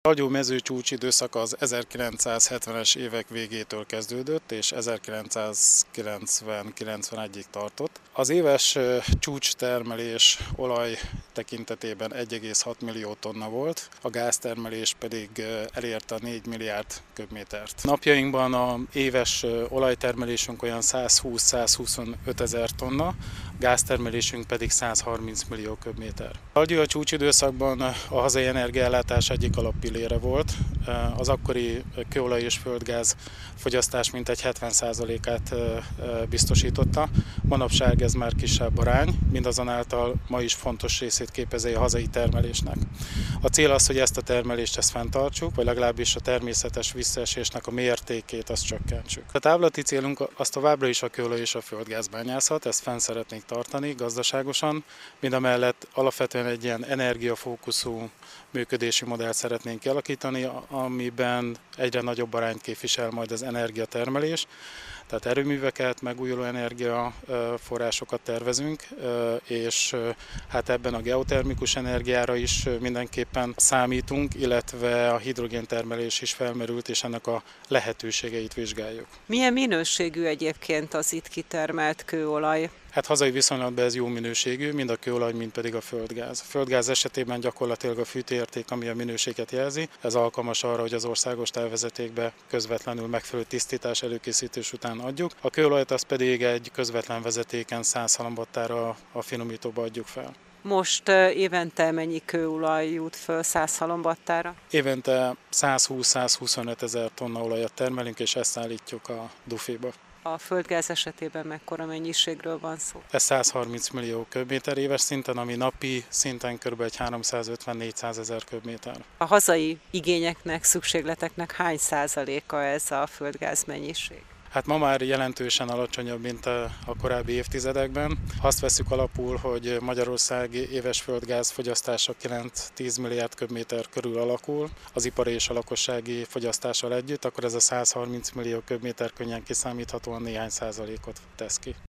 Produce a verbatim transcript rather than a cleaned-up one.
A hagyomező csúcsidőszak az ezerkilencszázhetvenes évek végétől kezdődött, és ezerkilencszázkilencven-kilencvenegyig tartott. Az éves csúcstermelés olaj tekintetében egy egész hat millió tonna volt, a gáztermelés pedig elérte a négy milliárd köbmétert. Napjainkban az éves olajtermelésünk olyan százhúsz-százhuszonöt ezer tonna, gáztermelésünk pedig százharminc millió köbméter. A csúcsidőszakban a hazai energiaellátás egyik alappillére volt. Az akkori kőolaj és földgáz fogyasztás mintegy hetven százalékát biztosította. Manapság ez már kisebb arány, mindazonáltal ma is fontos részét képezi a hazai termelésnek. A cél az, hogy ezt a termelést ezt fenntartsuk, vagy legalábbis a természetes visszaesésnek a mértékét azt csökkentsük. A távlati célunk az továbbra is a kőolaj és a földgázbányászat, ezt fenn szeretnénk tartani gazdaságosan, mindamellett alapvetően egy ilyen energiafókuszú működési modellt szeretnénk kialakítani, amiben egyre nagyobb arányt képvisel majd az energiatermelés. Tehát erőműveket, megújuló energiaforrásokat tervezünk, és hát ebben a geotermikus energiára is mindenképpen számítunk, illetve a hidrogéntermelés is felmerült, és ennek a lehetőségeit vizsgáljuk. Milyen minőségű egyébként az itt kitermelt kőolaj? Hát hazai viszonylatban ez jó minőségű, mind a kőolaj, mind pedig a földgáz. A földgáz esetében gyakorlatilag a fűtőérték, ami a minőséget jelzi, ez alkalmas arra, hogy az országos távvezetékbe közvetlenül megfelelő tisztítás előkészítés után adjuk. A kőolajat az pedig egy közvetlen vezetéken száz halombattára a finomítóba adjuk fel. Most évente mennyi kőolaj jut föl száz halombattára? Évente százhúsz-százhuszonöt ezer tonna olajat termelünk, és ezt szállítjuk a Duféba. A földgáz esetében mekkora mennyiségről van szó? Ez százharminc millió köbméter éves szinten, ami napi szinten kb. háromszázötven-négyszáz ezer köbméter. A hazai igényeknek, szükségleteknek hány százaléka ez a földgáz mennyiség? Hát ma már jelentősen alacsonyabb, mint a korábbi évtizedekben. Azt vesszük alapul, hogy Magyarország éves földgáz fogyasztása kilenc-tíz milliárd köbméter körül alakul, az ipari és a lakossági fogyasztással együtt, akkor ez a százharminc millió köbméter könnyen kiszámíthatóan néhány százalékot tesz ki.